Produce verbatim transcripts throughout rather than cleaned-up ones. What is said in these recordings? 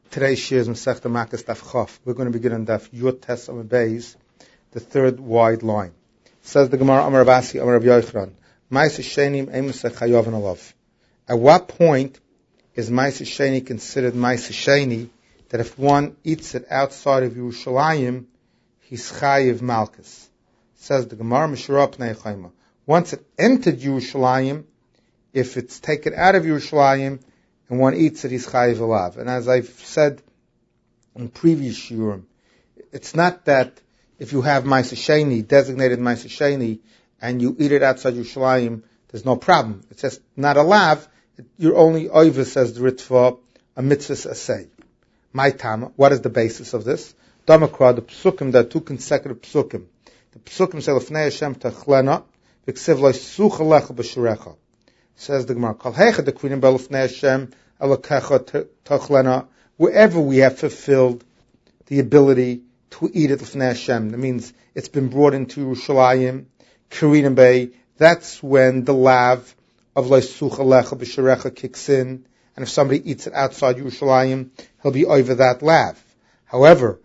Today's shir is Masechta Makas Daf Chof. We're going to begin on Daf Yud Tes Amud Beis, the third wide line. Says the Gemara, Amar Rav Asi, Amar Rav Yochanan, Ma'aseh Shenim Eimoseh Chayav Alav. At what point is Ma'aseh Sheni considered Ma'aseh Sheni that if one eats it outside of Yerushalayim, he's Chayiv Malchus? Says the Gemara, Mishra Pnei Chayma. Once it entered Yerushalayim, if it's taken out of Yerushalayim and one eats it, he's Chayiv Alav. And as I've said in previous shiurim, it's not that if you have Ma'aseh Sheni, designated Ma'aseh Sheni, and you eat it outside Yerushalayim, there's no problem. It's just not a lav. You're only oiva, says the Ritva, a mitzvah asay. My tama, what is the basis of this? Damakra, the psukim, there are two consecutive psukim. The psukim say, L'fnei Hashem tachlena, v'ksiv lo sucha lecha b'shurecha. Says the Gemara, Kol hecha dekrinim b'L'fnei Hashem elakecha tachlena, wherever we have fulfilled the ability to eat it L'fnei Hashem. That means it's been brought into Yerushalayim, Kerinim Bay. That's when the lav of lo sucha lecha b'shurecha kicks in. And if somebody eats it outside Yerushalayim, he'll be over that lav. However,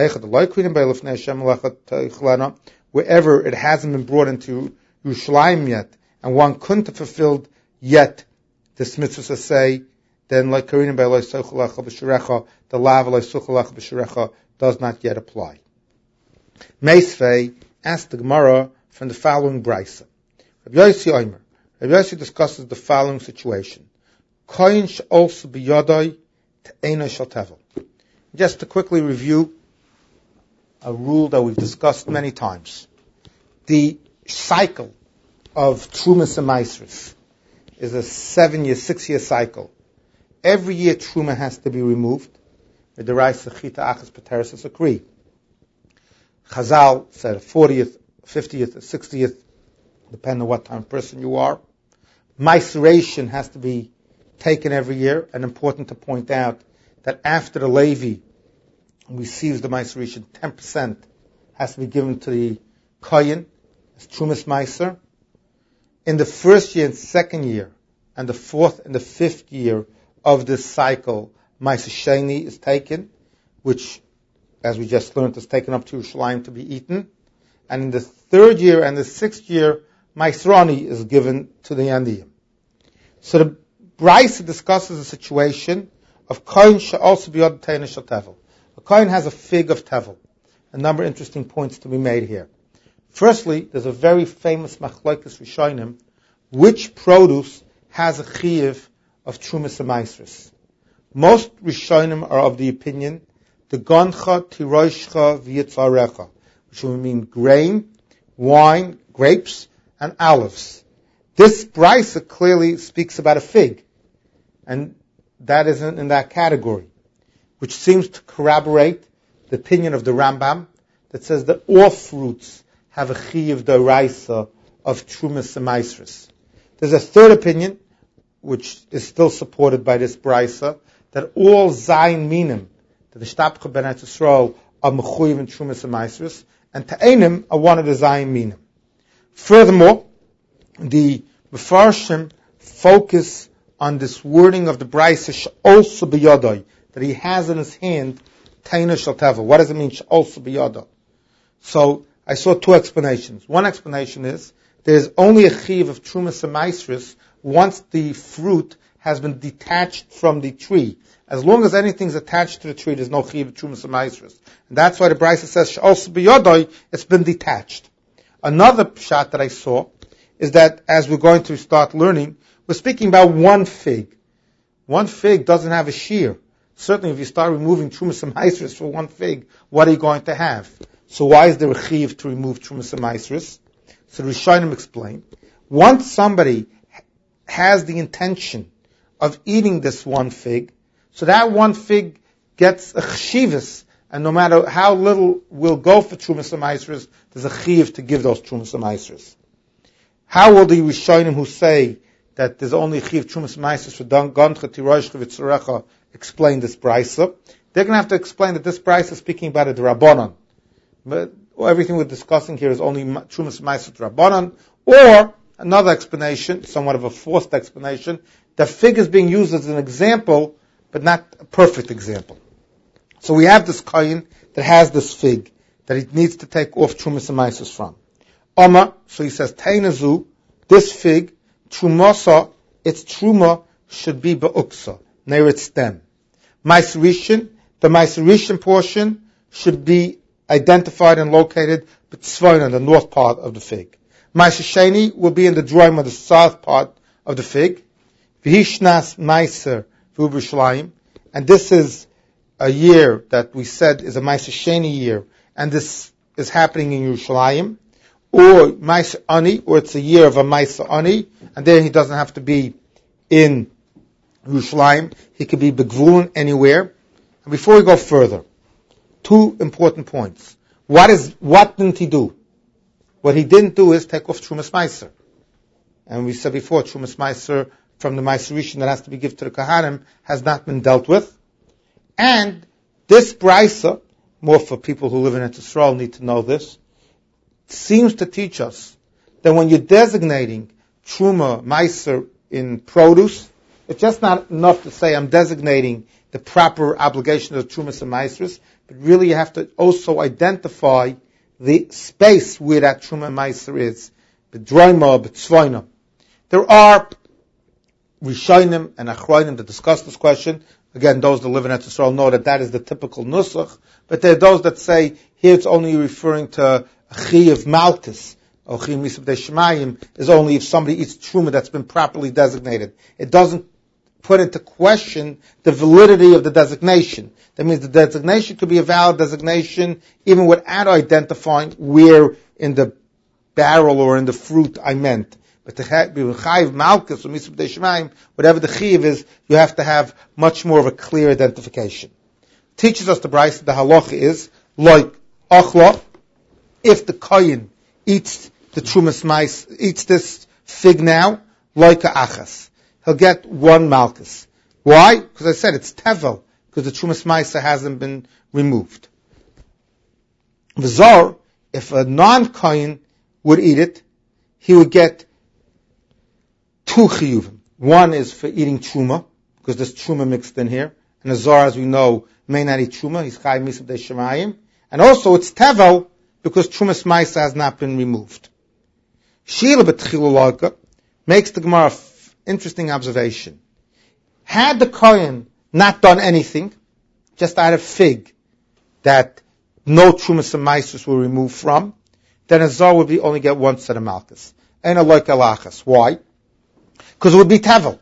wherever it hasn't been brought into Yerushalayim yet, and one couldn't have fulfilled yet this mitzvah say, then like Kerinim Bay lo sucha lecha b'shurecha, the lav of lo sucha lecha b'shurecha does not yet apply. Meisvei asked the Gemara from the following brisa. Rabbi Yossi Omer. Rabbi Yossi discusses the following situation. Koyin she'olsu b'yodai te'ena shel tevel. Just to quickly review a rule that we've discussed many times. The cycle of Trumas and Maasros is a seven-year, six-year cycle. Every year Truma has to be removed. Chazal said fortieth, fiftieth, sixtieth, depending on what time person you are. Maceration has to be taken every year, and important to point out that after the Levi receives the maceration, ten percent has to be given to the Kohen, as Trumas Meiser. In the first year and second year, and the fourth and the fifth year of this cycle, Ma'aseh Sheni is taken, which, as we just learned, is taken up to Yerushalayim to be eaten. And in the third year and the sixth year, Maasroni is given to the Yandiim. So the Brisa discusses a situation of Kohen shall also be od teina shel tevel. A Kohen has a fig of tevel. A number of interesting points to be made here. Firstly, there's a very famous machlokes rishonim, which produce has a chiyuv of Trumas and Maasros. Most rishonim are of the opinion the goncha, tiroshcha, v'yitzarecha, which would mean grain, wine, grapes, and olives. This brisa clearly speaks about a fig, and that isn't in that category, which seems to corroborate the opinion of the Rambam that says that all fruits have a chiyuv d'oraisa of Trumas and Maasros. There's a third opinion, which is still supported by this brisa, that all zayin minim, that the shtapcha ben Yisrael are mechuyev in Trumas and Maasros, and ta'enim are one of the zayin minim. Furthermore, the Mefarshim focus on this wording of the brisa also biyodai, that he has in his hand teina shel tevel. What does it mean also biyodai? So I saw two explanations. One explanation is there's only a chiv of Trumas and Maasros once the fruit has been detached from the tree. As long as anything's attached to the tree, there's no chiv of Trumas and Maasros. And that's why the brisa says also biyodai, it's been detached. Another pshat that I saw is that as we're going to start learning, we're speaking about one fig. One fig doesn't have a shear. Certainly if you start removing Trumas and Maasros for one fig, what are you going to have? So why is there a chiv to remove Trumas and Maasros? So the Rishonim explain, once somebody has the intention of eating this one fig, so that one fig gets a chshivas, and no matter how little will go for Trumas and Maasros, there's a chiv to give those Trumas and Maasros. How will the Rishonim who say that there's only a chiv Trumas and Maasros for goncha, tiroshcha, v'tzorecha explain this brisa? They're going to have to explain that this brisa is speaking about a drabanan. But everything we're discussing here is only Trumas and Maasros drabanan, or another explanation, somewhat of a forced explanation, the fig is being used as an example, but not a perfect example. So we have this kohen that has this fig that he needs to take off trumas and maisus from. Oma, so he says, Tainazu, this fig, trumasa, its truma should be be'uksa, near its stem. Maiserishin, the Maiserishin portion should be identified and located b'tzvoina, the north part of the fig. Maiser Sheni will be in the drawing of the south part of the fig. V'hishnas Maiser v'Yerushalayim, and this is a year that we said is a Maiser Sheni year, and this is happening in Yerushalayim, or Maiser Ani, or it's a year of a Maiser Ani, and there he doesn't have to be in Yerushalayim, he could be begvulin anywhere. And before we go further, two important points. What is what didn't he do? What he didn't do is take off Trumas Meiser. And we said before, Trumas Meiser from the Meiserishin that has to be given to the Kohanim has not been dealt with. And this Brisa, more for people who live in Eretz Yisrael need to know this, seems to teach us that when you're designating Truma Meiser in produce, it's just not enough to say I'm designating the proper obligation of Trumas and Meisers, but really you have to also identify the space where that Truma and Meiser is. B'droima, b'tzvoina. There are Rishonim and Achronim that discuss this question. Again, those that live in Eretz Yisrael know that that is the typical nusach, but there are those that say here it's only referring to a chi of Malchus, or chi misab de shemayim, is only if somebody eats truma that's been properly designated. It doesn't put into question the validity of the designation. That means the designation could be a valid designation even without identifying where in the barrel or in the fruit I meant. But the chayiv malchus or misab de shemayim, whatever the chayiv is, you have to have much more of a clear identification. Teaches us the Brisa, the halacha is like achla, if the kohen eats the trumas mais, eats this fig now, like a achas, he'll get one malchus. Why? Because I said it's tevel, because the trumas maisa hasn't been removed. V'zor, if a non-kohen would eat it, he would get two chiyuvim. One is for eating truma, because there's truma mixed in here, and a zor, as we know, may not eat truma, he's chayiv misab de shemayim, and also it's tevel, because trumas maisa has not been removed. Shila b'tchilu makes the Gemara f- interesting observation. Had the kohen not done anything, just out of fig, that no trumas and maisus were removed from, then a zor would be only get one set of malchus. And a like alachas. Why? Because it would be tevel.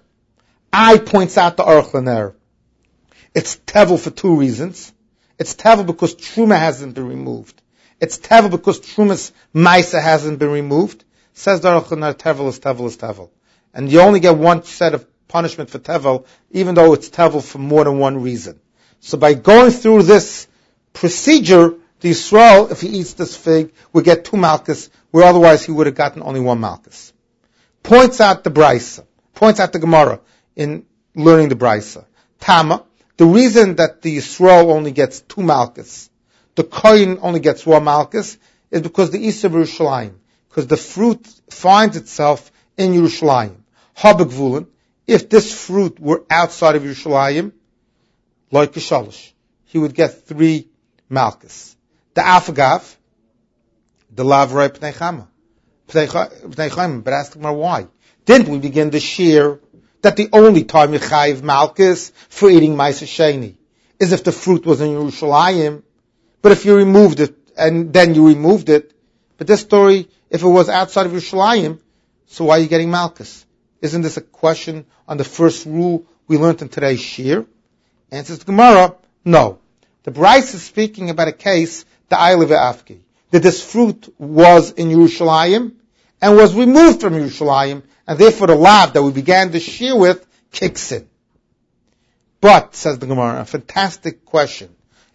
I points out the Aruch LaNer. It's tevel for two reasons. It's tevel because truma hasn't been removed. It's tevel because trumas maisa hasn't been removed. Says the Aruch LaNer, tevel is tevel is tevel. And you only get one set of punishment for tevel, even though it's tevel for more than one reason. So by going through this procedure, the Yisrael, if he eats this fig, would get two malchus, where otherwise he would have gotten only one malchus. Points out the Brisa, points out the Gemara in learning the Brisa. Tama, the reason that the Yisrael only gets two malchus, the kohen only gets one malchus, is because the Isa of Yerushalayim, because the fruit finds itself in Yerushalayim. Habegvulin, if this fruit were outside of Yerushalayim, like Kishalish, he would get three malchus. The Afagav, the Lavrei Pnei Chama. Pnei Chama, but ask me why. Didn't we begin the shear that the only time you chayiv malchus for eating Ma'aser Sheni is if the fruit was in Yerushalayim, but if you removed it, and then you removed it, but this story, if it was outside of Yerushalayim, so why are you getting malchus? Isn't this a question on the first rule we learned in today's shir? Answers the Gemara, no. The Bryce is speaking about a case, the Aylev Afki, that this fruit was in Yerushalayim and was removed from Yerushalayim, and therefore the lav that we began the shir with kicks in. But, says the Gemara, a fantastic question.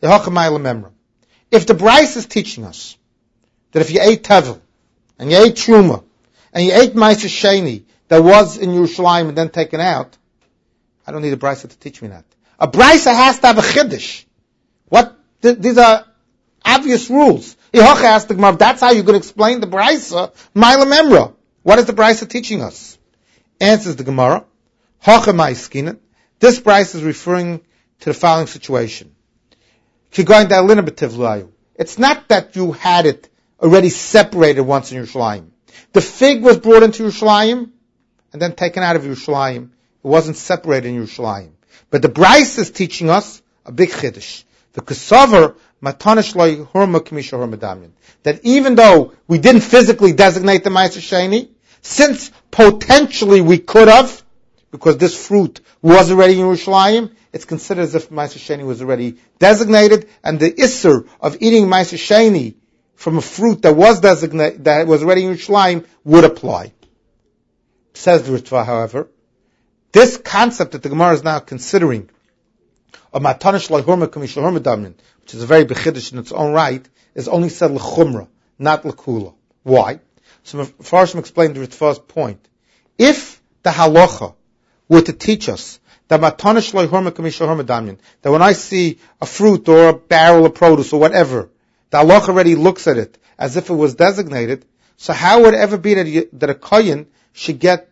If the Bryce is teaching us that if you ate tevel, and you ate truma, and you ate Ma'aser Sheni that was in Yerushalayim and then taken out, I don't need a Bryce to teach me that. A Bryce has to have a chiddush. What? Th- these are obvious rules. Yehocha asked the Gemara, that's how you're going to explain the Brisa, Ma'ila Memra. What is the Brisa teaching us? Answers the Gemara, Hocha Ma'iskin. This Brisa is referring to the following situation. It's not that you had it already separated once in Yerushalayim. The fig was brought into Yerushalayim and then taken out of Yerushalayim. It wasn't separated in Yerushalayim. But the Bryce is teaching us a big chiddush. The Kesavar matanish loy hurma k'misha hurma damyan. That even though we didn't physically designate the Ma'aser Sheni, since potentially we could have, because this fruit was already in Yerushalayim, it's considered as if Ma'aser Sheni was already designated, and the Isser of eating Ma'aser Sheni from a fruit that was designated, that was already in Yerushalayim, would apply. Says the Ritva, however, this concept that the Gemara is now considering, of matanish loy hurma k'misha hurma damyan, which is a very bechiddush in its own right, is only said l'chumra, not l'kula. Why? So Farshim explained the Ritva's point. If the halacha were to teach us that matanish loy hurma k'misha hurma damyan, that when I see a fruit or a barrel of produce or whatever, the halacha already looks at it as if it was designated, so how would it ever be that, you, that a kohen should get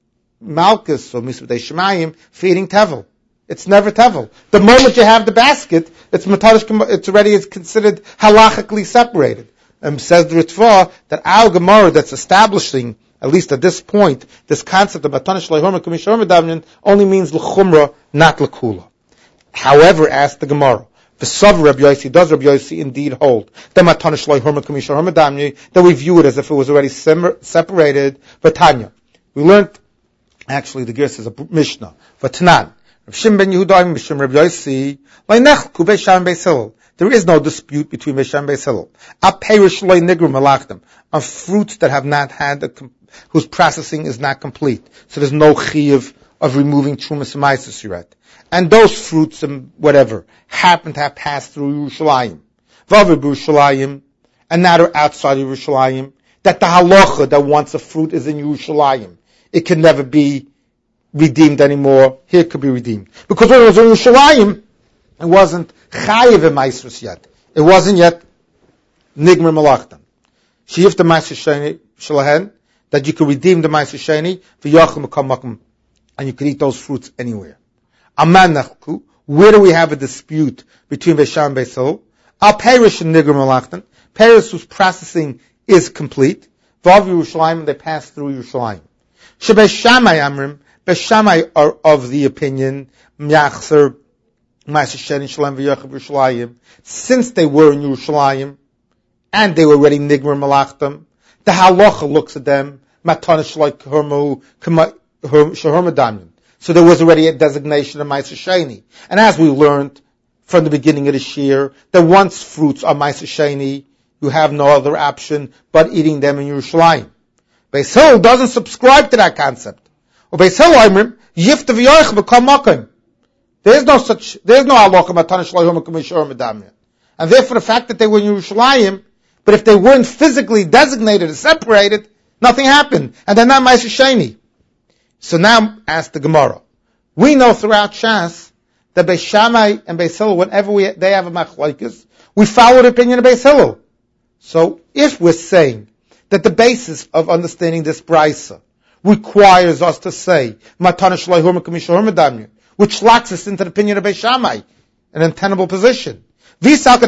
malchus or misbedei shemayim for eating tevel? It's never tevel. The moment you have the basket, it's matarish, it's already is considered halachically separated. And says the Ritva that our Gemara that's establishing, at least at this point, this concept of matanish leihorma k'misha hurma damyan only means l'chumra, not l'kula. However, asked the Gemara, v'sav Rabbi Yossi, does Rabbi Yossi indeed hold that matanish leihorma k'misha hurma damyan, that we view it as if it was already separated? But Tanya, we learned, actually the Gersa is a Mishnah, v'tanan, Rav Shimon ben Yehuda and Rabbi Yossi, Leinechku Beisham and Beis Hillel. There is no dispute between Beisham and Beis Hillel. A perish loy nigru malachtem, on fruits that have not had a, whose processing is not complete. So there's no chiyuv of removing trumas and ma'aser sirat. And those fruits and whatever happen to have passed through Yerushalayim, Vavu Yerushalayim, and now they're outside of Yerushalayim. That the halacha that once a fruit is in Yerushalayim, it can never be redeemed anymore. Here it could be redeemed. Because when it was in Yerushalayim, it wasn't chayiv in Ma'aser yet. It wasn't yet nigmer malachtan. Sheyif the Ma'aser Sheni shalahen, that you could redeem the Ma'aser Sheni, v'yachim makam, and you could eat those fruits anywhere. Aman nachku, where do we have a dispute between Beisham and Beis Hillel? Al perish in nigmer malachtan, perish whose processing is complete, v'av Yerushalayim, and they pass through Yerushalayim. Shebei Shammai amrim, Beis Shammai are of the opinion, M'yachzer, Ma'aser Sheni Shalem v'Yachav Yerushalayim, since they were in Yerushalayim, and they were already Nigmer Malachtam, the halacha looks at them, Matanish like Hermu, Shahurma Damyan. So there was already a designation of Ma'aser Sheni. And as we learned from the beginning of the Shir, that once fruits are Ma'aser Sheni, you have no other option but eating them in Yerushalayim. Beis Hillel doesn't subscribe to that concept. Beis Hillel, Yifta v'Yoich b'kol makom. There is no such, there is no halacha matanish leihorma k'misha hurma damyan. And therefore the fact that they were in Yerushalayim, but if they weren't physically designated and separated, nothing happened. And they're not Ma'aser Sheni. So now, ask the Gemara. We know throughout Shas that Beis Shammai and Beis Hillel, whenever we, they have a machlokes, we follow the opinion of Beis Hillel. So if we're saying that the basis of understanding this brisa requires us to say matanish leihorma k'misha hurma damyan, which locks us into the opinion of Beis Shammai, an untenable position. How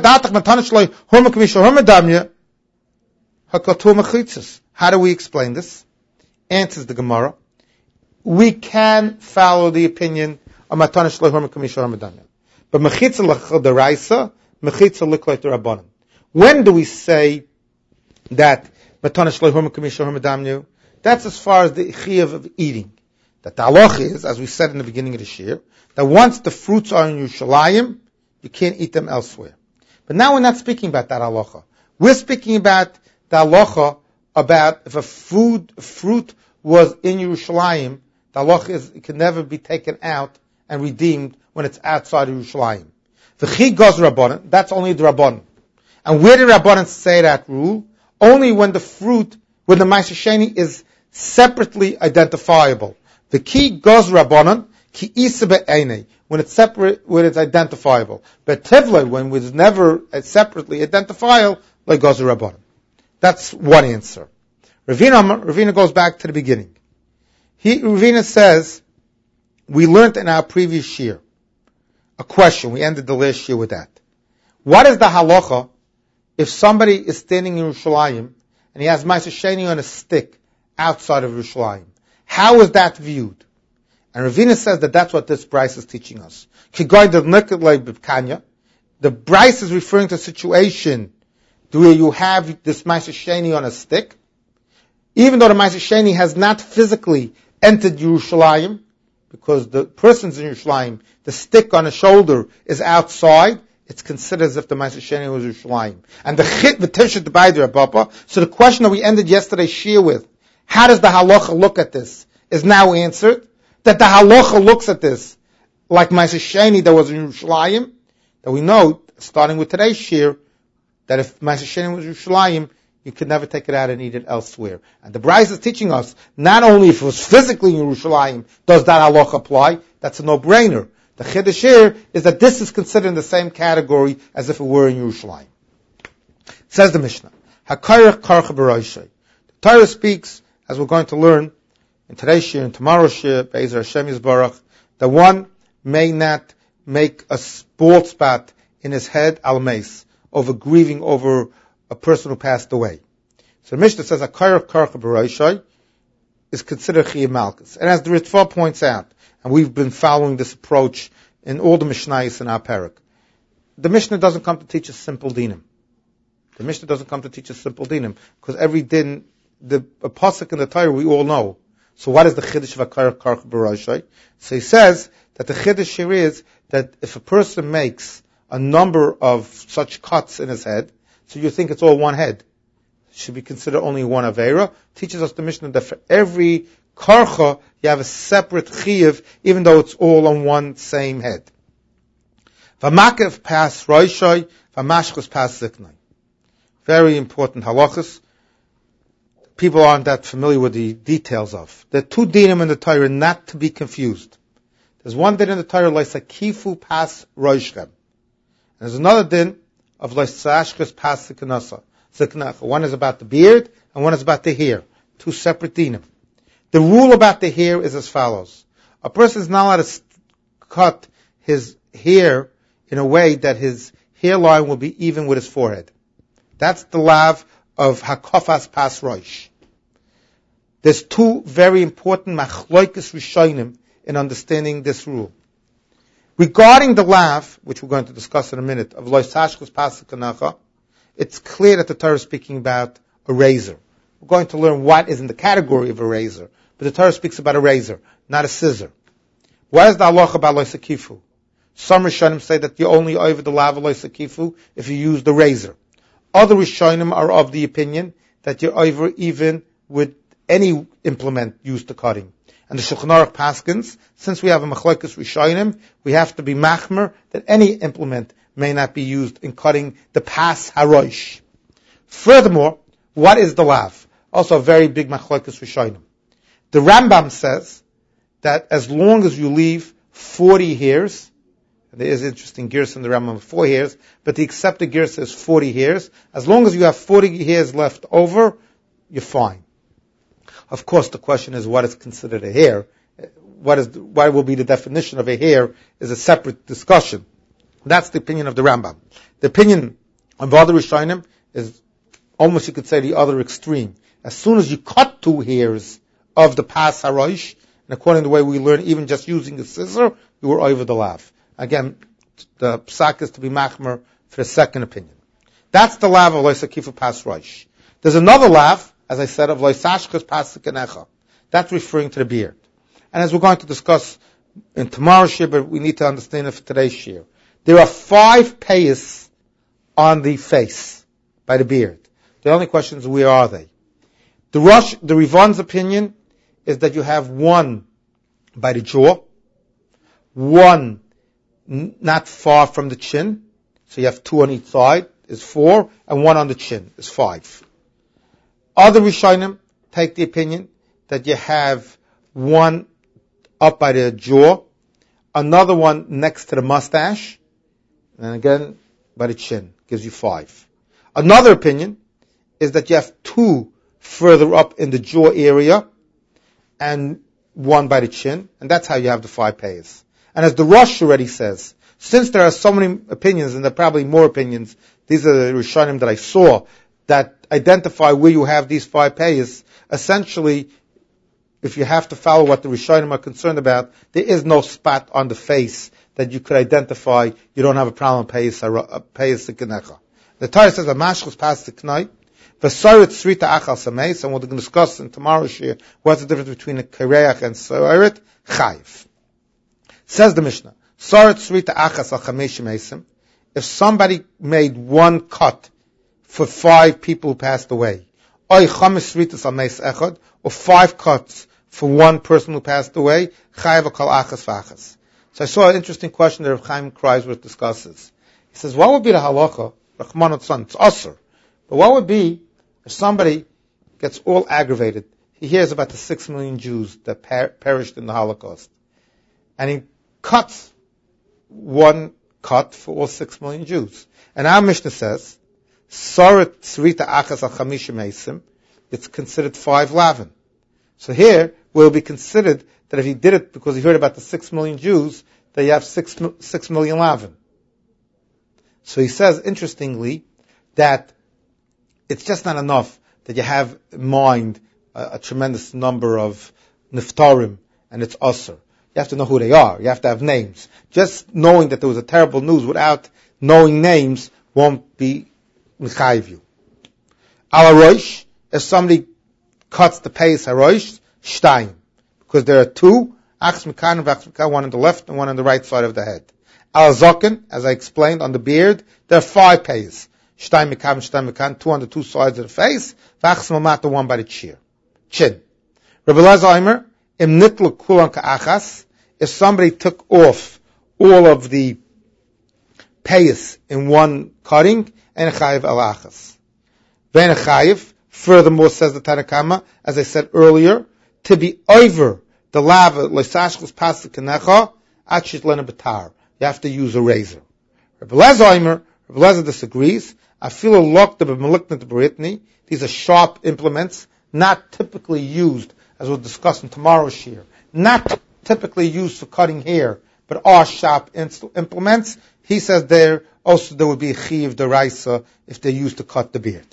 do we explain this? Answers the Gemara. We can follow the opinion of matanish leihorma k'misha hurma damyan, but mechitza l'chadaraisa, mechitza l'kleit rabbanan. When do we say that matanish leihorma k'misha hurma damyan? That's as far as the chiyuv of eating. That the halach is, as we said in the beginning of the shir, that once the fruits are in Yerushalayim, you can't eat them elsewhere. But now we're not speaking about that halacha. We're speaking about the halacha about if a food, fruit was in Yerushalayim, the halacha is it can never be taken out and redeemed when it's outside of Yerushalayim. The chi goes rabbanan, that's only the rabbanan. And where did rabbanan say that rule? Only when the fruit, when the Ma'aser Sheni is separately identifiable. The key goes rabbanan, ki isa be'enei, when it's separate, when it's identifiable. But tevle, when it's never separately identifiable, like goes rabbanan. That's one answer. Ravina, Ravina goes back to the beginning. He, Ravina says, we learned in our previous year a question. We ended the last year with that. What is the halacha if somebody is standing in Yerushalayim and he has Ma'aser Sheni on a stick outside of Yerushalayim? How is that viewed? And Ravina says that that's what this Bryce is teaching us. The Bryce is referring to a situation where you have this Ma'aser Sheni on a stick, even though the Ma'aser Sheni has not physically entered Yerushalayim, because the person's in Yerushalayim, the stick on his shoulder is outside, it's considered as if the Ma'aser Sheni was Yerushalayim. And the chit v'tishet b'ayder Papa. So the question that we ended yesterday's shir with, how does the halacha look at this, is now answered. That the halacha looks at this like Ma'aser Sheni that was in Yerushalayim, that we know, starting with today's shir, that if Ma'aser Sheni was Yerushalayim, you could never take it out and eat it elsewhere. And the Bryce is teaching us, not only if it was physically in Yerushalayim, does that halacha apply, that's a no-brainer. The chiddush here is that this is considered in the same category as if it were in Yerushalayim. Says the Mishnah, HaKarach Karcha B'Roshai. The Torah speaks, as we're going to learn in today's shir and tomorrow's shir, Be'ezer Hashem Yisbarach, that one may not make a bald spot in his head, al-meis, over grieving over a person who passed away. So the Mishnah says, HaKarach Karcha B'Roshai is considered Chiyuv Malkus. And as the Ritva points out, and we've been following this approach in all the Mishnayos in our parak, the Mishnah doesn't come to teach us simple dinim. The Mishnah doesn't come to teach us simple dinim, because every din, the a pasuk in the Torah we all know. So what is the chiddush of HaKarach Karcha B'Roshai? So he says that the chiddush here is that if a person makes a number of such cuts in his head, so you think it's all one head, it should be considered only one avera. Teaches us the Mishnah that for every karcha you have a separate chiyuv, even though it's all on one same head. V'makev pas roishai, v'mashchus pas ziknai. Very important halachas. People aren't that familiar with the details of. There are two dinim in the Torah not to be confused. There's one din in the Torah, Leisakifu pas roishchem. There's another din of Leisashchus pas ziknasa. One is about the beard, and one is about the hair. Two separate dinim. The rule about the hair is as follows. A person is not allowed to cut his hair in a way that his hairline will be even with his forehead. That's the lav of Hakofas Pas Roish. There's two very important machloikes rishonim in understanding this rule. Regarding the lav, which we're going to discuss in a minute, of Loisashchus Pas Kanacha, it's clear that the Torah is speaking about a razor. We're going to learn what is in the category of a razor, but the Torah speaks about a razor, not a scissor. What is the halacha about Loisakifu? Some rishonim say that you only over the lav of Loisakifu if you use the razor. Other Rishonim are of the opinion that you're over even with any implement used to cutting. And the Shulchan Aruch paskins, since we have a machlokes Rishonim, we have to be machmer that any implement may not be used in cutting the pas harosh. Furthermore, what is the lav? Also a very big machlokes Rishonim. The Rambam says that as long as you leave forty hairs, there is interesting gears in the Rambam of four hairs, but the accepted gear says forty hairs. As long as you have forty hairs left over, you're fine. Of course, the question is what is considered a hair. What is what will be the definition of a hair is a separate discussion. That's the opinion of the Rambam. The opinion of other Rishonim is almost, you could say, the other extreme. As soon as you cut two hairs of the pas harosh, and according to the way we learn, even just using a scissor, you were over the lav. Again, the psak is to be machmer for the second opinion. That's the lav of Loisakifu pas roish. There's another lav, as I said, of Loisashchus pas zikanecha. That's referring to the beard. And as we're going to discuss in tomorrow's shir, but we need to understand it for today's shir. There are five payas on the face by the beard. The only question is, where are they? The Rosh, the Rivon's opinion is that you have one by the jaw, one not far from the chin, so you have two on each side, is four, and one on the chin, is five. Other Rishonim take the opinion that you have one up by the jaw, another one next to the mustache, and again by the chin, gives you five. Another opinion is that you have two further up in the jaw area, and one by the chin, and that's how you have the five payas. And as the Rosh already says, Since there are so many opinions, and there are probably more opinions, these are the Rishonim that I saw, that identify where you have these five payers. Essentially, if you have to follow what the Rishonim are concerned about, there is no spot on the face that you could identify you don't have a problem payers sikenecha. The Torah says a mashchus pas tiknai, v'sarit srita achal sameis, and we're going to discuss in tomorrow's shir what's the difference between a kareach and sarit chayiv. Says the Mishnah, sarit srita achas al chamesh meisim. If somebody made one cut for five people who passed away, oy chamesh sritas al meis echad, or five cuts for one person who passed away, chayiv kal achas v'achas. So I saw an interesting question that Rav Chaim Kreisworth discusses. He says, what would be the halacha? Rachman Son, it's usher. But what would be if somebody gets all aggravated? He hears about the six million Jews that per- perished in the Holocaust. And he cuts one cut for all six million Jews. And our Mishnah says, Sarat Srita Achas al Chamishim Eisim, it's considered five lavin. So here will be considered that if he did it because he heard about the six million Jews, that you have six, six million lavin. So he says, interestingly, that it's just not enough that you have in mind a, a tremendous number of niftarim and it's usr. You have to know who they are. You have to have names. Just knowing that there was a terrible news without knowing names won't be mechayiv you. Al harosh, if somebody cuts the payas harosh, shtayim. Because there are two, ach mikan and ach mikan, one on the left and one on the right side of the head. Al zoken, as I explained, on the beard, there are five payas. Shtayim mikan, shtayim mikan, two on the two sides of the face, v'ach smamata, one by the chin. Chin. Rabbi Elazar Omer, im nitlu kulan ka'achas, if somebody took off all of the payas in one cutting, and chayiv al achas. Vein chayiv, furthermore, says the Tanna Kama, as I said earlier, to be over the lava, loisashchus pasta kenecha, achit lena betar. You have to use a razor. Rabbi Elazar Omer, Rabbi Elazar disagrees. I feel a lock the b'meliknat b'ritni. These are sharp implements, not typically used, as we'll discuss in tomorrow's shir, not typically used for cutting hair, but are sharp implements. He says there also there would be a chiv deraisa if they're used to cut the beard.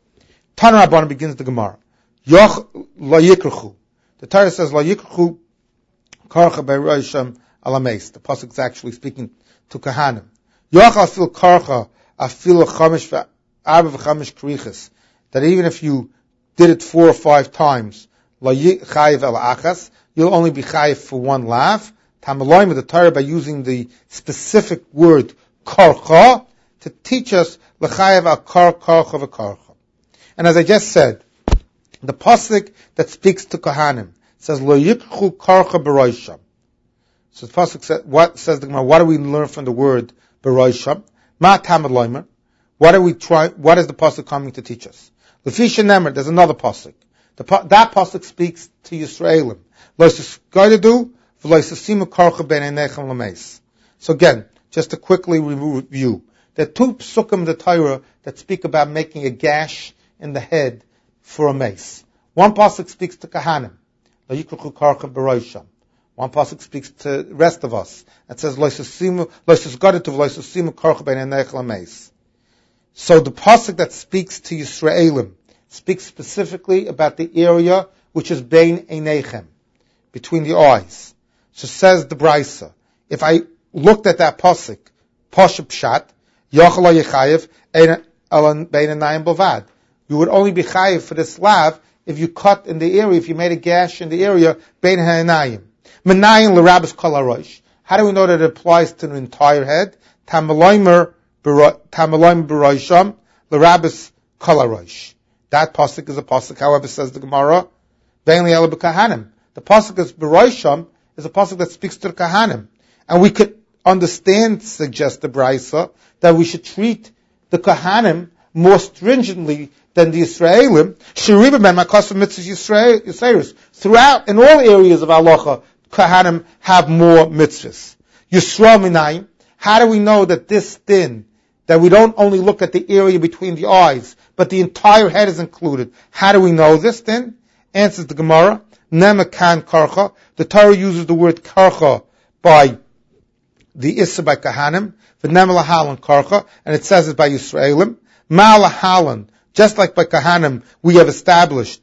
Tana Rabbanan begins the Gemara. Yoch la yikrachu. The Torah says la yikrachu karcha be'rosham alameis. The pasuk is actually speaking to Kahanim. Yoch afil karcha afil chamish ve'arba v'chamish kriches. That even if you did it four or five times, la chayiv el achas, you'll only be chayiv for one lav. Tamaloim with the Torah by using the specific word karcha to teach us l'chayiv al kar karcha v'karcha. And as I just said, the pasuk that speaks to Kohanim says lo yikchu karcha b'rosham. So the pasuk says, what says the Gemara? What do we learn from the word b'rosham? Ma tamaloimer. What are we trying? What is the pasuk coming to teach us? L'fisha nemer. There's another pasuk. The, that pasuk speaks to Yisraelim. Lo yisgaydu v'lo yisasimu karcha ben einechem lameis. So again, just to quickly review, there are two psukim in the Torah that speak about making a gash in the head for a mace. One pasuk speaks to Kahanim, lo yikruchu karcha b'rosham. One pasuk speaks to the rest of us. It says lo yisasimu lo yisgaydu v'lo yisasimu karcha ben einechem lameis. So the pasuk that speaks to Yisraelim speaks specifically about the area which is bein einechem, between the eyes. So says the Brisa, if I looked at that pasuk, pasuk pshat, yochel lo yechayev elan bein einayim bavad. You would only be chayiv for this lav if you cut in the area, if you made a gash in the area, bein ha'enayim. Menayim l'rabis kol harosh. How do we know that it applies to the entire head? Tamaloimer tamaloimer b'rosham l'rabis kol harosh. That pasuk is a pasuk, however, says the Gemara, bein li'ela b'kahanim. The pasuk is b'rosham is a pasuk that speaks to the kahanim. And we could understand, suggest the Brisa, that we should treat the kahanim more stringently than the Yisraelim. Shiribim ben makasam mitzvahs Yisraelis. Throughout, in all areas of halacha, kahanim have more mitzvahs. Yisrael minayim. How do we know that this din, that we don't only look at the area between the eyes, but the entire head is included? How do we know this din? Answers the Gemara. Nemakan karcha. The Torah uses the word karcha by the Issa by Kahanim, V'nem lahalan karcha, and it says it by Yisraelim. Ma lahalan, just like by Kahanim, we have established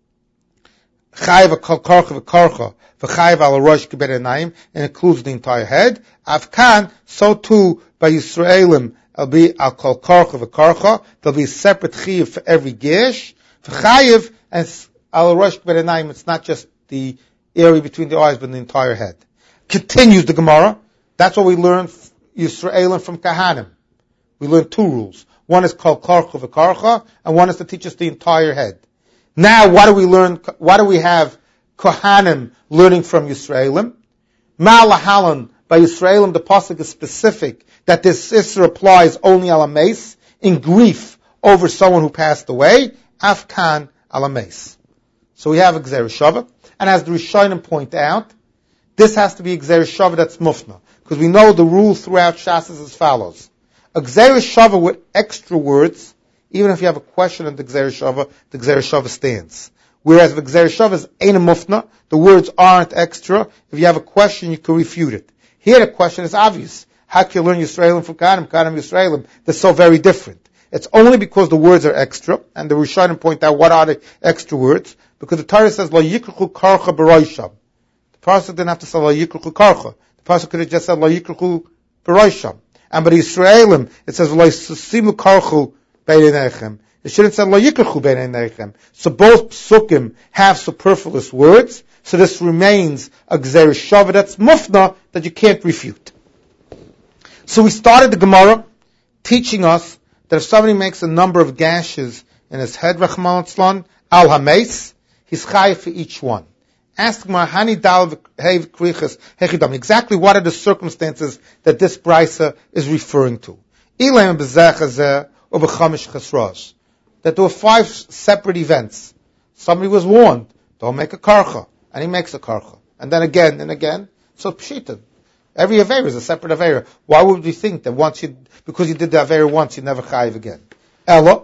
Chayiv kol karcha v'karcha, v'chayiv al rosh kibet enayim, and includes the entire head. Avkan, so too by Yisraelim, it'll be al kol karcha v'karcha, there'll be a separate chayiv for every gesh. V'chayiv, and al rosh kibet enayim, it's not just the area between the eyes, but the entire head. Continues the Gemara. That's what we learn Yisraelim from Kahanim. We learn two rules. One is called karcha v'karcha, and one is to teach us the entire head. Now, what do we learn? What do we have Kohanim learning from Yisraelim? Ma'alahalan, by Yisraelim, the pasuk is specific that this Isra applies only ala meis, in grief over someone who passed away, afkan ala meis. So we have a Gzeir Shava, and as the Rishonim point out, this has to be a Gzeir Shava that's mufna, because we know the rule throughout Shas is as follows. A Gzeir Shava with extra words, even if you have a question on the Gzeir Shava, the Gzeir Shava stands. Whereas the Gzeir Shava is ein mufna, the words aren't extra. If you have a question, you can refute it. Here the question is obvious. How can you learn Yisraelim from Kahanim, Kahanim Yisraelim? They're so very different. It's only because the words are extra, and the Rishonim point out what are the extra words, because the Torah says, Lo yikruchu karcha b'roisham. The Pasuk didn't have to say, Lo yikruchu karcha. The Pasuk could have just said, Lo yikruchu b'roisham. And by the Yisraelim, it says, Lo yisimu karchu b'einechem. It shouldn't say, Lo yikruchu b'einechem. So both psukim have superfluous words, so this remains a Gzeir Shava that's mufna, that you can't refute. So we started the Gemara teaching us that if somebody makes a number of gashes in his head, Rachman Atzlan, al hameis, he's chayiv for each one. Ask Gemara, hani dal v'heiv kriches hechidam. Exactly what are the circumstances that this brisa is referring to? Ilam b'zeh hazeh or b'chamish chesros. That there were five separate events. Somebody was warned, don't make a karcha, and he makes a karcha, and then again and again. So pshita. Every Aveira is a separate Aveira. Why would we think that once you, because you did the Aveira once, you never chayiv again? Ella,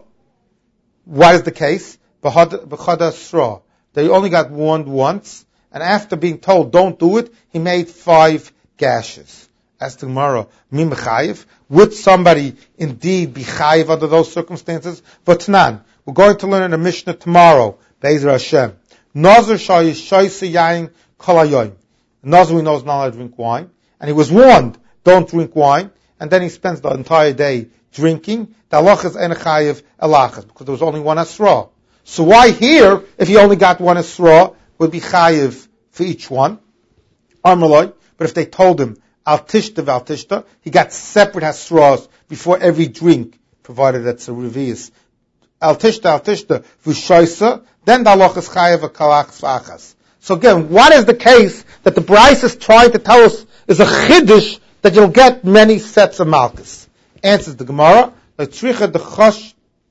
what is the case? B'chada sra. They only got warned once, and after being told don't do it, he made five gashes. As to Gemara, mim chayiv, would somebody indeed be chayiv under those circumstances? But none. We're going to learn in the Mishnah tomorrow, Be'ezra Hashem. Nazir shayish shayish yayin kolayoyim. Nazir we know is not allowed to drink wine. And he was warned, don't drink wine, and then he spends the entire day drinking. The halach is en chayiv elachas, because there was only one asra. So why here, if he only got one asra, would be chayiv for each one? Armaloi. But if they told him, al tishta v'al tishta, he got separate asras before every drink, provided that's a revius. Al tishta, al tishta, v'shoisa, then the halach is chayiv v'kalachas v'achas. So again, what is the case that the Bryce is trying to tell us is a chiddush that you'll get many sets of malchus? Answers the Gemara, L'tzricha the chosh,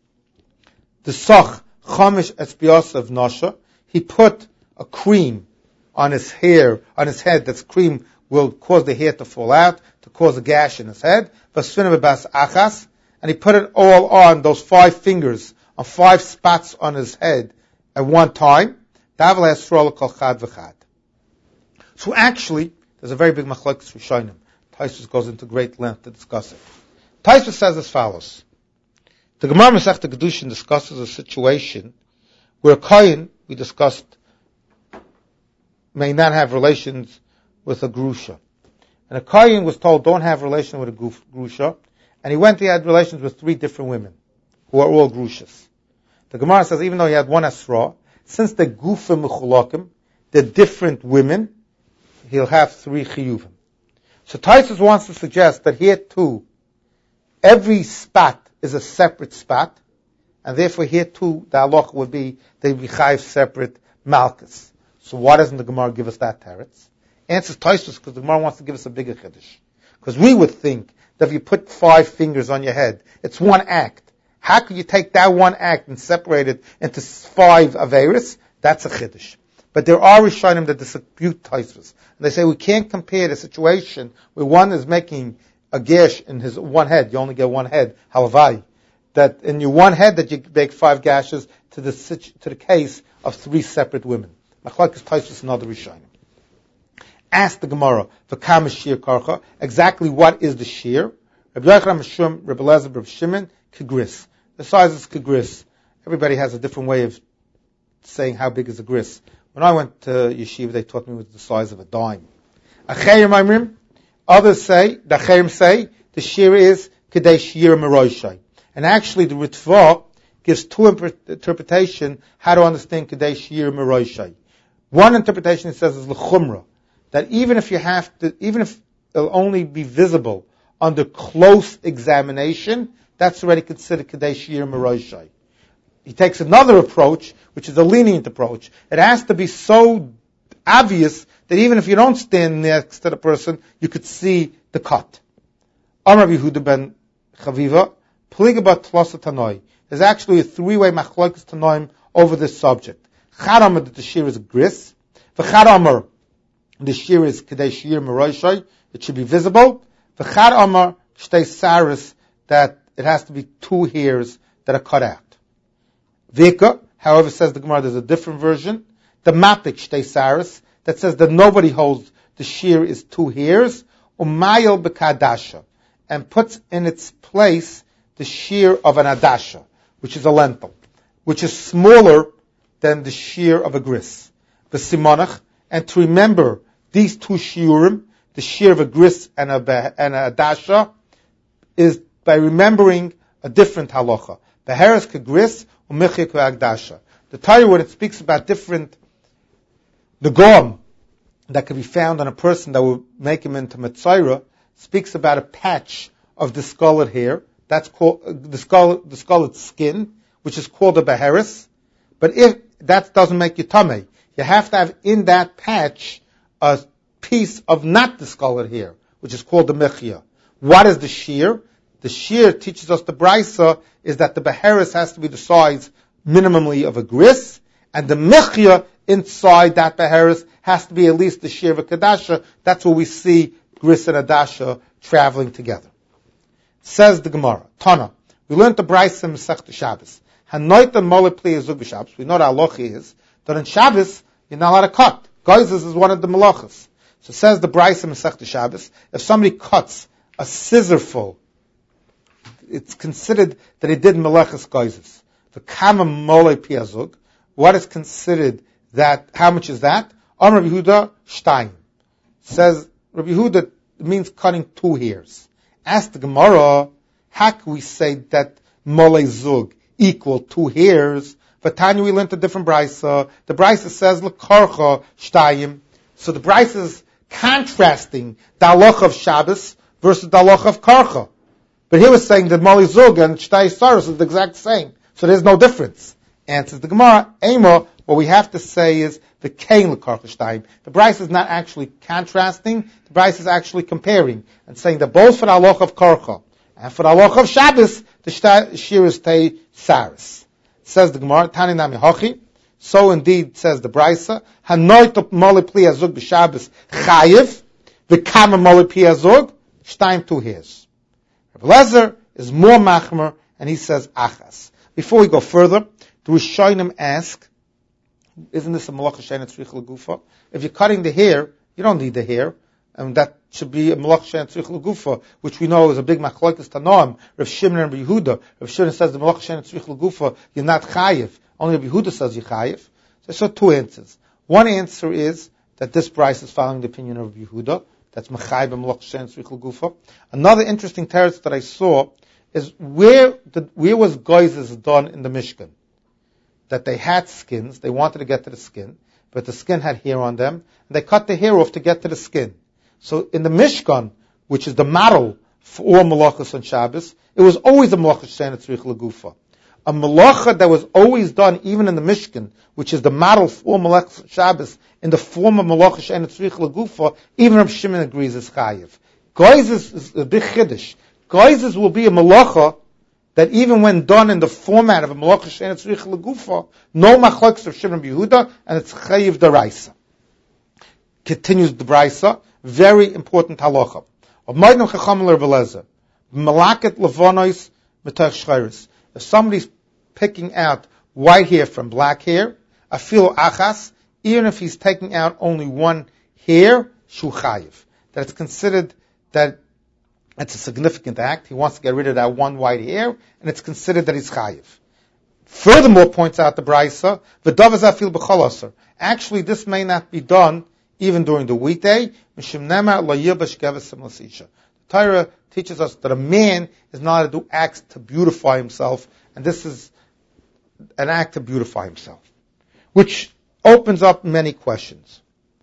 the soch, chomish espios of nosha. He put a cream on his hair, on his head. That cream will cause the hair to fall out, to cause a gash in his head. Vasfina b'bas achas, and he put it all on those five fingers, on five spots on his head at one time. So actually, there's a very big machlokes Rishonim. Taisus goes into great length to discuss it. Taisus says as follows. The Gemara Masechta Kedushin discusses a situation where a kohen, we discussed, may not have relations with a grusha. And a kohen was told, don't have relations with a grusha, and he went, he had relations with three different women, who are all grushas. The Gemara says, even though he had one asra, since the gufa mechulakim, they're different women, he'll have three chiyuvim. So Taisus wants to suggest that here too, every spot is a separate spot, and therefore here too, the halach would be, they be chayiv separate malchus. So why doesn't the Gemara give us that teretz? Answers Taisus, because the Gemara wants to give us a bigger chiddush. Because we would think that if you put five fingers on your head, it's one act. How could you take that one act and separate it into five averis? That's a chiddush. But there are Rishonim that dispute Taisus. They say we can't compare the situation where one is making a gash in his one head. You only get one head. Halavai. That in your one head that you make five gashes to the to the case of three separate women. Machlokes Taisus and other Rishonim. Ask the Gemara, v'kama shir karcha, exactly what is the shir? Rabbi Yochanan Mishum, Rabbi Elazar, Rabbi Shimon, kegris. The size is kegris. Everybody has a different way of saying how big is a gris. When I went to yeshiva, they taught me it was the size of a dime. Achayim Amrim, others say, the Achayim say, the shir is kedei shir meroshai. And actually the Ritva gives two interpretation how to understand kedei shir meroshai. One interpretation it says is l'chumra, that even if you have to, even if it'll only be visible under close examination, that's already considered kedei shir meroshai. He takes another approach, which is a lenient approach. It has to be so obvious that even if you don't stand next to the person, you could see the cut. Amar Yehuda ben Chaviva, Pligabat Tlosa Tanoi. There's actually a three-way machlokes Tanoim over this subject. Chad Amar that the shir is a gris. V'chad Amar the shir is kedei shir meroshai. It should be visible. V'chad Amar shtei saris, that it has to be two hairs that are cut out. Vika, however, says the Gemara, there's a different version. The Matik Shtei Saris, that says that nobody holds the shear is two hairs. Umayel Bekadasha, and puts in its place the shear of an Adasha, which is a lentil, which is smaller than the shear of a gris. The Simonach, and to remember these two shiurim, the shear of a gris and a, and a Adasha, is by remembering a different halacha. Beheres kegris, u'michya k'agdasha. The Torah, when it speaks about different negom that could be found on a person that will make him into Metzora, speaks about a patch of discolored hair, that's called uh, discolored, discolored skin, which is called a beheres. But if that doesn't make you tamei, you have to have in that patch a piece of not discolored hair, which is called the michya. What is the shear? The shear teaches us the brisa is that the beheres has to be the size minimally of a gris, and the michya inside that beheres has to be at least the shear of a kadasha. That's where we see gris and adasha traveling together. Says the Gemara, Tana, we learned the brisa in Masechta Shabbos. Hanoita mole pli azug b'Shabbos. We know what halacha is that in Shabbos you're not allowed to cut. Geizes is one of the malachas. So says the brisa in Masechta Shabbos, if somebody cuts a scissorful, it's considered that he did melechas geizes. The kama mole piazug. What is considered that? How much is that? On Rabbi Yehuda Stein says Rabbi Yehuda means cutting two hairs. Ask the Gemara, how can we say that mole zug equal two hairs? Vatanya, we learned a different brisa. The brisa says lekarcha shtayim. So the brisa is contrasting the halacha of Shabbos versus the halacha of karcha. But he was saying that mole zug and shtay saros is the exact same. So there's no difference. Answers the Gemara, Ema, what we have to say is the kain lekarcha shtayim. The brisa is not actually contrasting. The brisa is actually comparing and saying that both for the halacha of karcha and for the halacha of Shabbos, the shear is tei saros. Says the Gemara, Tani nami hachi. So indeed says the brisa, hanoit mole pli azug b'Shabbos chayiv, v'kama mole pli azug shtayim two hairs. Rabbi Elazar is more machmer, and he says achas. Before we go further, the Rishonim ask, isn't this a malacha she'ein tzrich l'gufa? If you're cutting the hair, you don't need the hair, and that should be a malacha she'ein tzrich l'gufa, which we know is a big machlokes tanoim. Rav Shimon and Rabbi Yehuda. Rav Shimon says the malacha she'ein tzrich l'gufa, you're not chayiv. Only Rabbi Yehuda says you're chayiv. So, so two answers. One answer is that this price is following the opinion of Rabbi Yehuda. That's Machai b'Malach She'ein Tzrich L'Gufa. Another interesting teretz that I saw is where the, where was geizes done in the Mishkan? That they had skins, they wanted to get to the skin, but the skin had hair on them, and they cut the hair off to get to the skin. So in the Mishkan, which is the model for all malachas on Shabbos, it was always a Malach She'ein Tzrich L'Gufa. A malacha that was always done even in the Mishkan, which is the model for Malach Shabbos, in the form of Malach She'ein Tzrich L'Gufa, even Rav Shimon agrees is chayiv. Geizes is a big chiddush. Geizes will be a malacha that even when done in the format of a Malach She'ein Tzrich L'Gufa, no machlokes of Shimon Yehuda, and it's chayiv deraisa. Continues the brisa, very important halacha. Of Moedem Chacham Rabbi Elazar, Malaket Levonos Metoch Shchayris. If somebody's picking out white hair from black hair, afilo achas, even if he's taking out only one hair, shu chayiv. That it's considered that it's a significant act. He wants to get rid of that one white hair, and it's considered that he's chayiv. Furthermore, points out the Brisa, v'davaz afil b'chol asar. Actually, this may not be done even during the weekday. Mishum nemar lo yilbash geves simlas isha. The Torah teaches us that a man is not to do acts to beautify himself, and this is an act to beautify himself, which opens up many questions.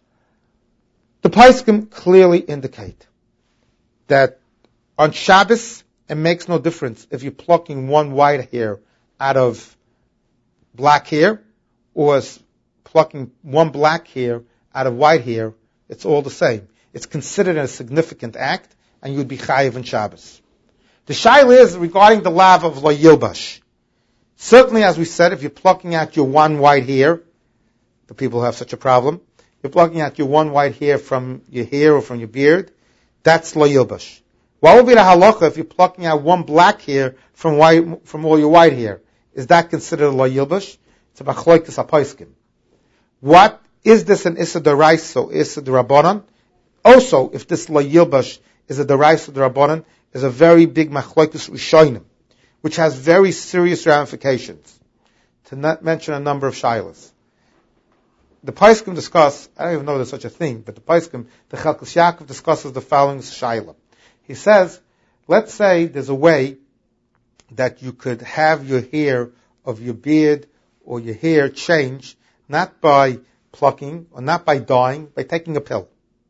The Poskim clearly indicate that on Shabbos, it makes no difference if you're plucking one white hair out of black hair or plucking one black hair out of white hair. It's all the same. It's considered a significant act, and you'd be chayiv in Shabbos. The shaila is regarding the lav of lo yilbash. Certainly, as we said, if you're plucking out your one white hair, the people who have such a problem, you're plucking out your one white hair from your hair or from your beard, that's lo yilbash. What would be the halacha if you're plucking out one black hair from white, from all your white hair? Is that considered lo yilbash? It's a bachloikus hapoiskim. What is this an issa deraisa or issa derabanan? Also, if this lo yilbash is a deraisa derabanan, is a very big machloikus rishonim, which has very serious ramifications. To not mention a number of shilas. The Poskim discuss, I don't even know there's such a thing, but the Poskim, the Chelkas Yaakov discusses the following shaila. He says, let's say there's a way that you could have your hair of your beard or your hair change, not by plucking or not by dyeing, by taking a pill.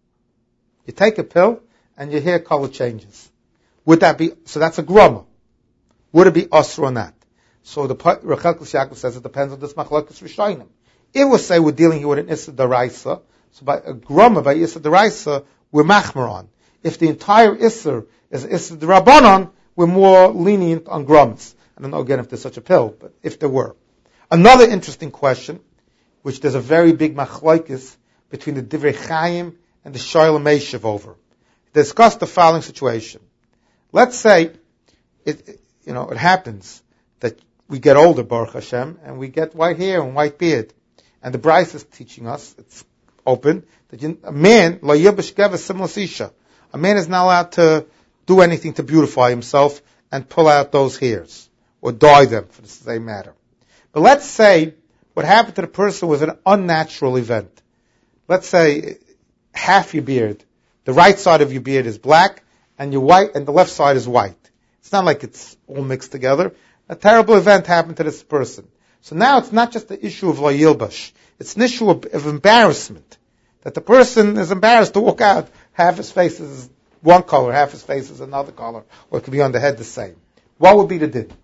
You take a pill and your hair color changes. Would that be, so that's a groma. Would it be usr or not? So the Chelkas Yaakov says it depends on this machlokes rishonim. If we say we're dealing here with an issa deraisa, so by a groma, by issa deraisa, we're machmer on. If the entire issa is issa derabanan, we're more lenient on gromas. I don't know again if there's such a pill, but if there were. Another interesting question, which there's a very big machlokes between the Divrei Chaim and the Shoel Meishav over. They discuss the following situation. Let's say it, you know, it happens that we get older, Baruch Hashem, and we get white hair and white beard. And the Bryce is teaching us, it's open, that you, a man, lo yilbash geves simlas isha, a man is not allowed to do anything to beautify himself and pull out those hairs, or dye them, for the same matter. But let's say what happened to the person was an unnatural event. Let's say half your beard, the right side of your beard is black, and your white, and the left side is white. It's not like it's all mixed together. A terrible event happened to this person. So now it's not just the issue of lo yilbash. It's an issue of, of embarrassment. That the person is embarrassed to walk out. Half his face is one color, half his face is another color. Or it could be on the head the same. What would be the din?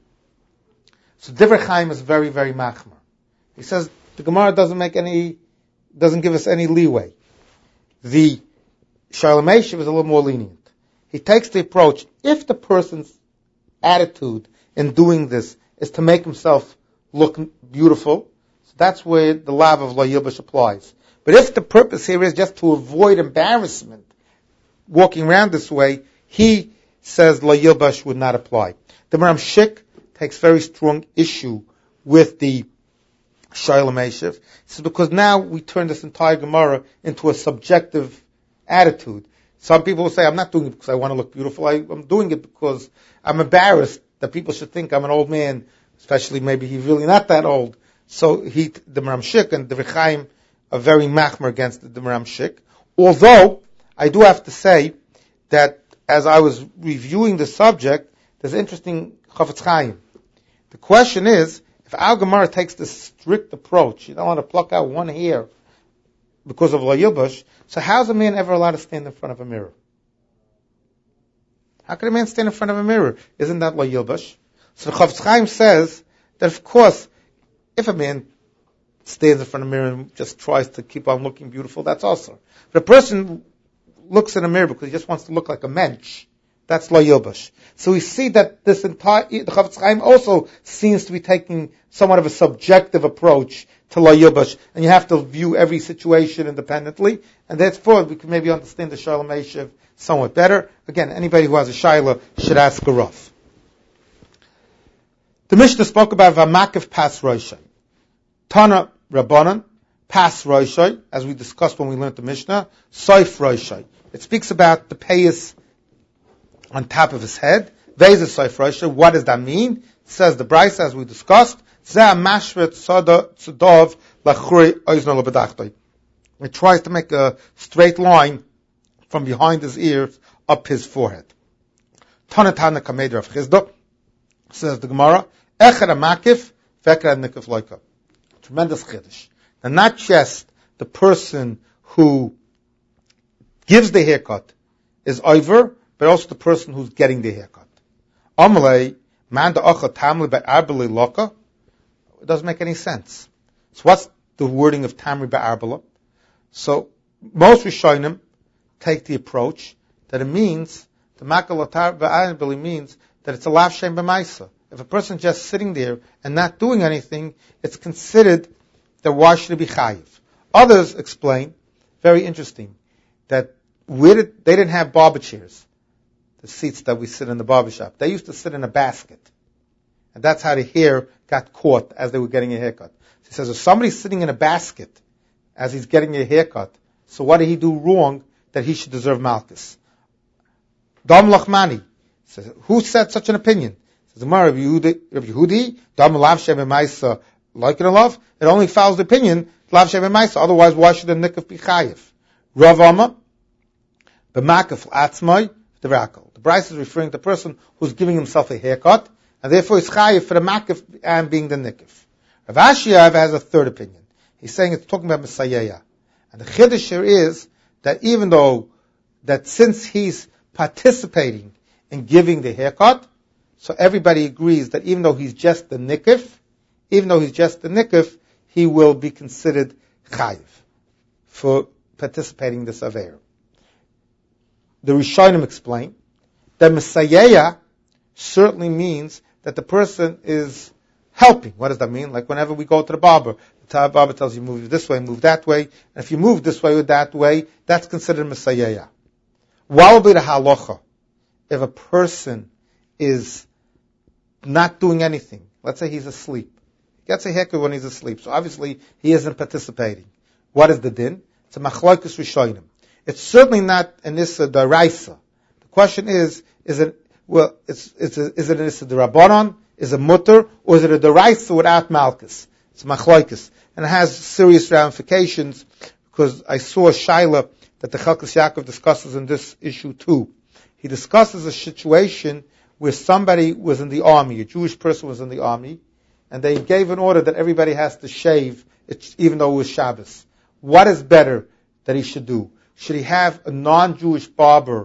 So Divrei Chaim is very, very machmer. He says the Gemara doesn't make any, doesn't give us any leeway. The Shoel Meishav is a little more lenient. He takes the approach, if the person's attitude in doing this is to make himself look beautiful, so that's where the lav of lo yilbash applies. But if the purpose here is just to avoid embarrassment, walking around this way, he says lo yilbash would not apply. The Maram Shik takes very strong issue with the Shoel Meishav. He says because now we turn this entire Gemara into a subjective attitude. Some people will say, I'm not doing it because I want to look beautiful. I, I'm doing it because I'm embarrassed that people should think I'm an old man, especially maybe he's really not that old. So he, the Maram Shik and the Divrei Chaim are very machmer against the, the Maram Shik. Although, I do have to say that as I was reviewing the subject, there's an interesting Chafetz Chaim. The question is, if our Gemara takes this strict approach, you don't want to pluck out one hair because of lo yilbash, so how's a man ever allowed to stand in front of a mirror? How can a man stand in front of a mirror? Isn't that lo yilbash? So the Chafetz Chaim says that of course, if a man stands in front of a mirror and just tries to keep on looking beautiful, that's also. But a person looks in a mirror because he just wants to look like a mensch, that's lo yilbash. So we see that this entire, the Chafetz Chaim also seems to be taking somewhat of a subjective approach to lo yilbash, and you have to view every situation independently, and therefore we can maybe understand the Shoel Meishav somewhat better. Again, anybody who has a shaila should ask a Rav. The Mishnah spoke about Vamakiv Pas Roshan. Tana Rabbanan, Pas Roshai, as we discussed when we learned the Mishnah, Soif Roshai. It speaks about the payas on top of his head. Veza Soif Roshai. What does that mean? It says the Bryce, as we discussed, Zeh Mashvet Tzadov Lachuri Oizno Lebedachtai. It tries to make a straight line from behind his ears up his forehead. Tanatana Kamed Rav Chizda, says the Gemara, Echad Makif, Vekad Nikif Loika. Tremendous chiddush. And not just the person who gives the haircut is over, but also the person who's getting the haircut. Amalei, man da acha tamli be'arbeli loka. It doesn't make any sense. So what's the wording of tamri be'arbela? So most Rishonim take the approach that it means, the makalatar be'arbeli means that it's a lav shem b'maisa. If a person's just sitting there and not doing anything, it's considered that why should it be chayiv? Others explain, very interesting, that where did, they didn't have barber chairs, the seats that we sit in the barber shop. They used to sit in a basket. And that's how the hair got caught as they were getting a haircut. So he says, if somebody's sitting in a basket as he's getting a haircut, so what did he do wrong that he should deserve malchus? Dam Lachmani says, who said such an opinion? Says, Rabbi Yehudi, Dam Lav Shem Emaisa, like it or love, it only follows the opinion, Lav Shem Emaisa, otherwise why should the nikaf be chayiv? Rav Amma, B'makaf Atzmai, the Rakal. The Bryce is referring to the person who's giving himself a haircut, and therefore he's chayiv for the makaf and being the nikaf. Rav Ashiyav has a third opinion. He's saying it's talking about Messiah. And the chiddush here is that even though, that since he's participating in giving the haircut, so everybody agrees that even though he's just the nikaf, even though he's just the nikaf, he will be considered chayiv for participating in this aveir. The Rishonim explain that Messiah certainly means that the person is helping. What does that mean? Like whenever we go to the barber, the barber tells you move this way, move that way, and if you move this way or that way, that's considered Messiah. What will be the halacha if a person is not doing anything? Let's say he's asleep. He gets a haircut when he's asleep, so obviously he isn't participating. What is the din? It's a machlokes rishonim. It's certainly not an issa d'oraisa. The question is, is it, well, it's, it's a, is it an issa d'rabbanon, is it mutter, or is it a d'oraisa without malchus? It's machlokes. And it has serious ramifications, because I saw a shaila that the Chelkas Yaakov discusses in this issue too. He discusses a situation where somebody was in the army, a Jewish person was in the army, and they gave an order that everybody has to shave, even though it was Shabbos. What is better that he should do? Should he have a non-Jewish barber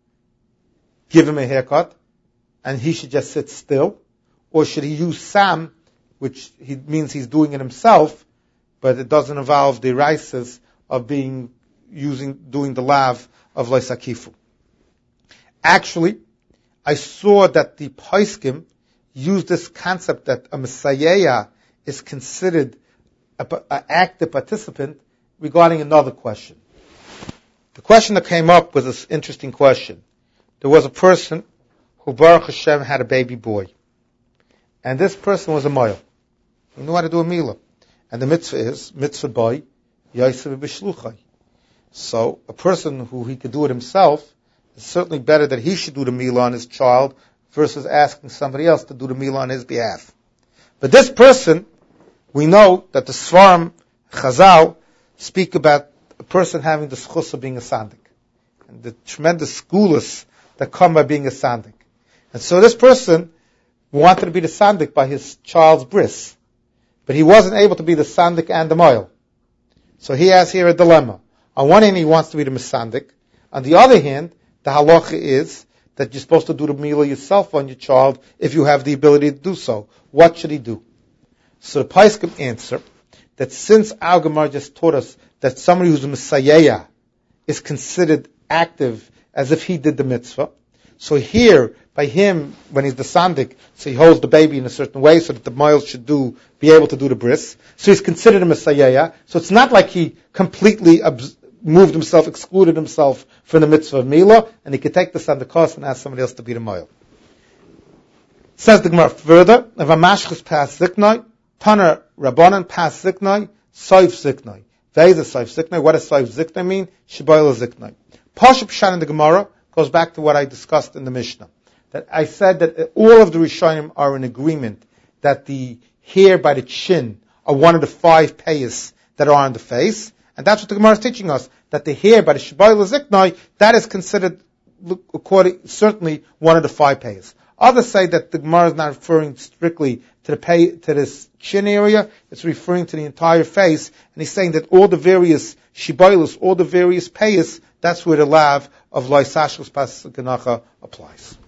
give him a haircut, and he should just sit still? Or should he use Sam, which he means he's doing it himself, but it doesn't involve the rises of being, using, doing the lav of Leisakifu. Actually, I saw that the Paiskim used this concept that a Messiah is considered an active participant regarding another question. The question that came up was this interesting question. There was a person who, Baruch Hashem, had a baby boy. And this person was a moil. He knew how to do a milah. And the mitzvah is, mitzvah boy, yosef b'shluchai. So, a person who he could do it himself, it's certainly better that he should do the milah on his child versus asking somebody else to do the milah on his behalf. But this person, we know that the Svarim Chazal speak about a person having the schus of being a sandik, and the tremendous skulas that come by being a sandik. And so this person wanted to be the sandik by his child's bris, but he wasn't able to be the sandik and the moil. So he has here a dilemma. On one hand, he wants to be the misandik. On the other hand, the halacha is that you're supposed to do the milah yourself on your child if you have the ability to do so. What should he do? So the Paiskim answer that since our Gemara just taught us that somebody who's a Messiah is considered active as if he did the mitzvah, so here, by him, when he's the sandik, so he holds the baby in a certain way so that the male should do, be able to do the bris, so he's considered a Messiah, so it's not like he completely abs- moved himself, excluded himself from the mitzvah of milah, and he could take this on the cost and ask somebody else to be the male. Says the Gemara further, if a mashchus pas ziknai, Taner Rabbanan pas ziknai, soif ziknai. Veza Saif Ziknai. What does Saif Ziknai mean? Shibayla Ziknai. Pashup Shan in the Gemara goes back to what I discussed in the Mishnah. That I said that all of the Rishonim are in agreement that the hair by the chin are one of the five payas that are on the face. And that's what the Gemara is teaching us. That the hair by the Shibayla Ziknai, that is considered, according, certainly one of the five payas. Others say that the Gemara is not referring strictly to the pay, to this chin area. It's referring to the entire face. And he's saying that all the various Shibaylas, all the various payas, that's where the lav of Loisashos Pas Ganacha applies.